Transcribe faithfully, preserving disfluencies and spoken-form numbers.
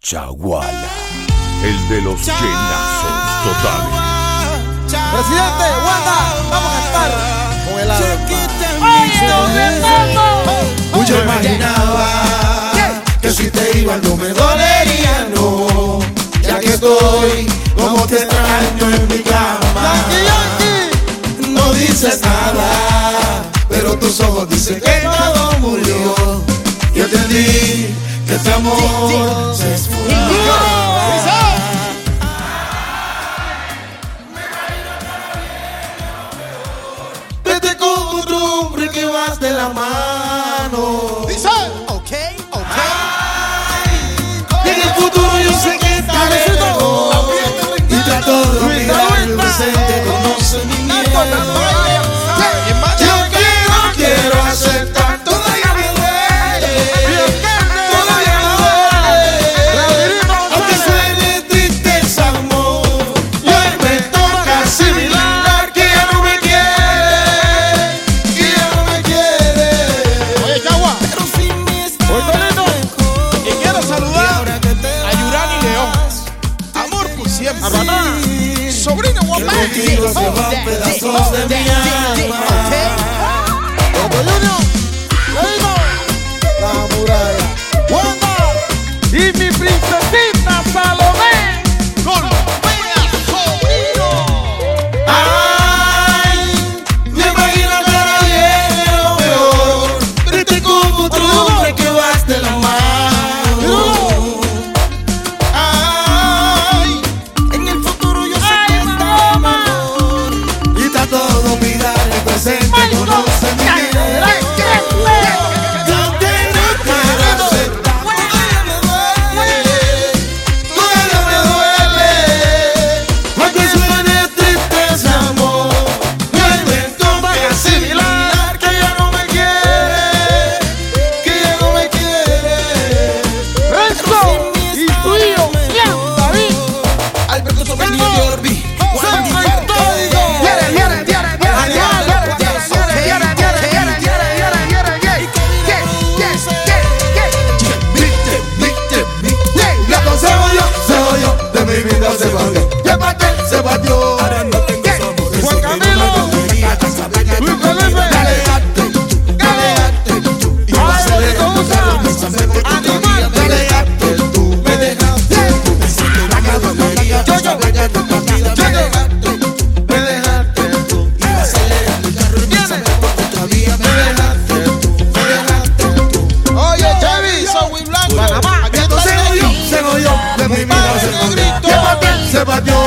Chaguala, el de los llenazos totales. Presidente, Wanda, vamos a cantar con el alma. Yo imaginaba que si te ibas no me dolería, no. Ya que estoy como te extraño en mi cama. No dices nada, pero tus ojos dicen que todo murió. Yo entendí que este amor se esfumó. Vete con otro hombre que vas de la mano. Dice, ok, ok. Y en el futuro yo sé que estaré lejos y trato de olvidar el presente, conoce mi miedo. Yo que no quiero aceptar, todavía me duele, todavía me duele. Aunque suene triste ese amor, y hoy me toca asimilar que ya no me quiere, que ya no me quiere. Oye, Chagua, Pero si me está oye, Toledo, mejor, y quiero saludar y ahora que te a Yurani León. Amor por siempre. A Raná, sobrino guapa. contigo se van pedazos de mi alma. Otto Junior, Leino, la muralla. Wanda y mi princesita Salomé. Colombia, sobrino. Ay, me imagino que ahora viene lo peor. Vete con otro hombre que vas de la mano. Ay, en el futuro yo sé que está mejor y está todo olvidar el presente, conoce mi vida. Yo que no quiero aceptar, todavía me duele, todavía me duele. Aunque suene triste ese amor, y hoy me toca asimilar que ya no me quiere, que ya no me quiere. Renzo y tu hijo, bien, David. Alberto Sobrino y Orbi, Juan Di Viene, viene, viene, viene, viene, viene, Viste, viste, viste. Le aconsejo yo, se yo, de mi vida se batió. Ya parte, se batió. Ahora no tengo sabores. Juan Camilo, Luis Felipe, Daleate, daleate, y vas a ser el muchacho. Pésame por tu vida, daleate, tú me dejaste. Tú me hiciste una caballería. Yo, yo, me dejaste, me dejaste tú. Y vas a ser el carro. Pésame por tu vida, me dejaste tú, me dejaste tú. oye, Chevy, Soy Blanco, Panamá. Entonces se yo, se yo, de mi vida se batió. Se batió.